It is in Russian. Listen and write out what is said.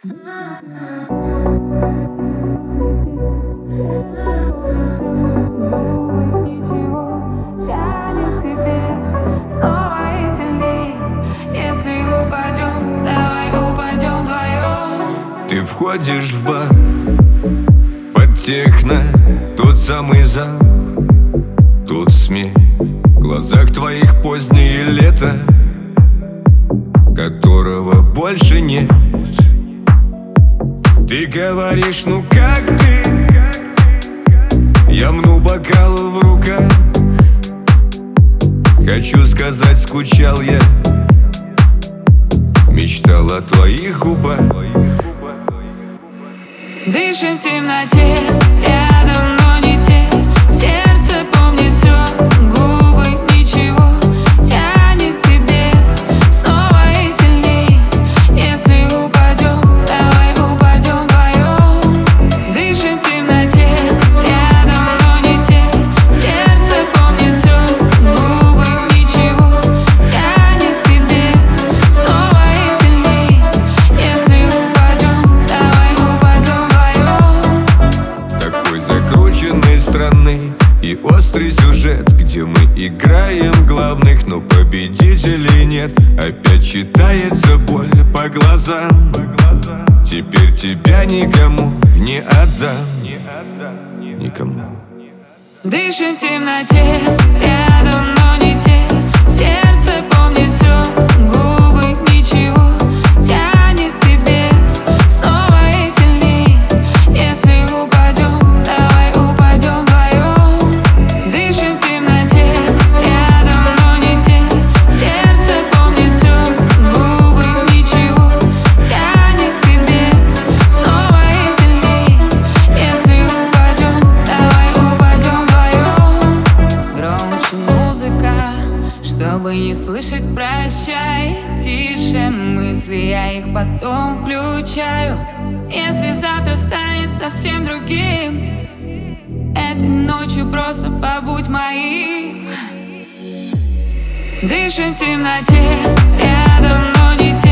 Ты входишь в бар под техно, тот самый зал. Тут смех в глазах твоих, позднее лето, которого больше нет. Ты говоришь, ну как ты? Я мну бокал в руках. Хочу сказать, скучал я, мечтал о твоих губах. Дышим в темноте, рядом, но не те. Сердце помнит все, губы ничего. Тянет тебе снова и сильней. Если упадем, давай упадем вдвоем. Дышим в темноте, рядом, но не те. Сердце помнит все, губы ничего. Тянет тебе снова и сильней. Если упадем, давай упадем вдвоем. Такой закрученной страны и острый сюжет, где мы играем главных, но победителей нет. Опять читается боль по глазам. Теперь тебя никому не отдам. Никому. Дышим в темноте, рядом, но не те. Сердце помнит все, губы ничего. Тянет тебе снова и сильней. Если упадем, давай упадем вдвоем. Дышим в темноте, рядом, но не те. Сердце помнит все, губы ничего. Тянет тебе снова и сильней. Если упадем, давай упадем вдвоем. Громче музыка, чтобы не слышать прощай. Тише мысли, я их потом включаю. Если завтра станет совсем другим, этой ночью просто побудь моим. Дышим в темноте, рядом, но не те.